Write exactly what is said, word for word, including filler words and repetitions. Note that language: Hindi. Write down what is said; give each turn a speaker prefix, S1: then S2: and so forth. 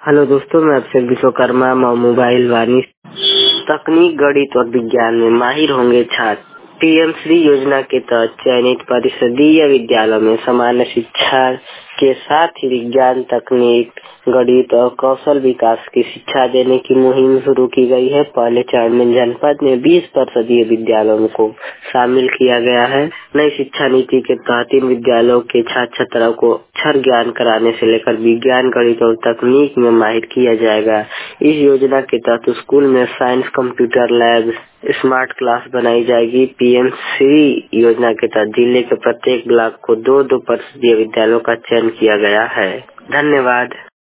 S1: हेलो दोस्तों, मैं अभिषेक विश्वकर्मा मोबाइल वाणी। तकनीक, गणित और विज्ञान में माहिर होंगे छात्र। पीएम श्री योजना के तहत चयनित परिषदीय विद्यालयों में सामान्य शिक्षा के साथ ही विज्ञान, तकनीक, गणित और कौशल विकास की शिक्षा देने की मुहिम शुरू की गई है। पहले चरण में जनपद में बीस परिषदीय विद्यालयों को शामिल किया गया है। नई शिक्षा नीति के तहत इन विद्यालयों के छात्र छात्राओं को अक्षर ज्ञान कराने से लेकर विज्ञान, गणित और तकनीक में माहिर किया जाएगा। इस योजना के तहत स्कूल में science, computer lab, smart class बनाई जाएगी। पीएम श्री योजना के तहत जिले के प्रत्येक ब्लॉक को दो दो परिषदीय विद्यालयों का चयन किया गया है। धन्यवाद।